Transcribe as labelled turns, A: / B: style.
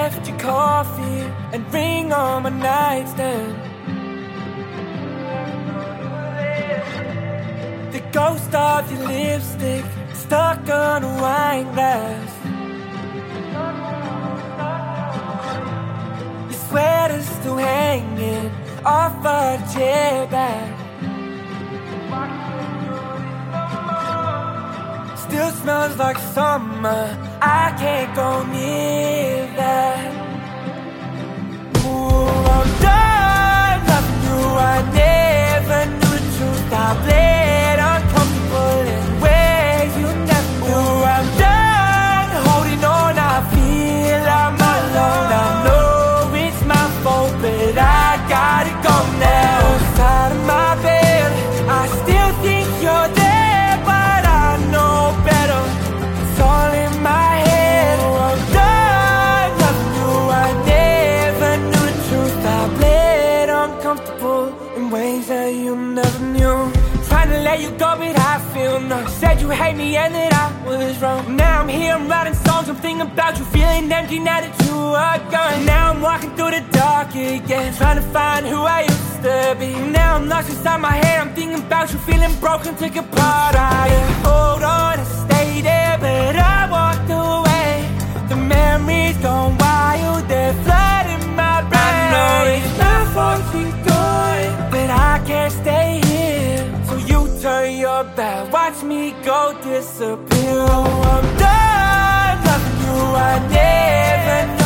A: left your coffee and ring on my nightstand. The ghost of your lipstick stuck on a wine glass. Your sweater's still hanging off a chair back. Still smells like summer, I can't go near that. Ooh, I'm done loving you, I never knew the truth. I played uncomfortable in ways you never knew. Ooh, I'm done holding on, I feel I'm alone. I know it's my fault, but I gotta go now. Outside of my bed, I still think you're there, but I know better. It's all in my head. Oh, I'm done loving you, I never knew the truth. I played uncomfortable in ways that you never knew. Trying to let you go, but I feel numb. Said you hate me and that I was wrong. Now I'm here, I'm writing songs, I'm thinking about you, feeling empty now that you are gone. Now I'm walking through the dark again, trying to find who I used to be. Now I'm lost inside my head, I'm thinking about you, feeling broken, took apart. I hold on and stay there, but I walked away. The memories gone wild, they're flooding my brain. I know it's my fault you're gone, but I can't stay here. So you turn your back, watch me go disappear. Oh, I'm done loving you, I never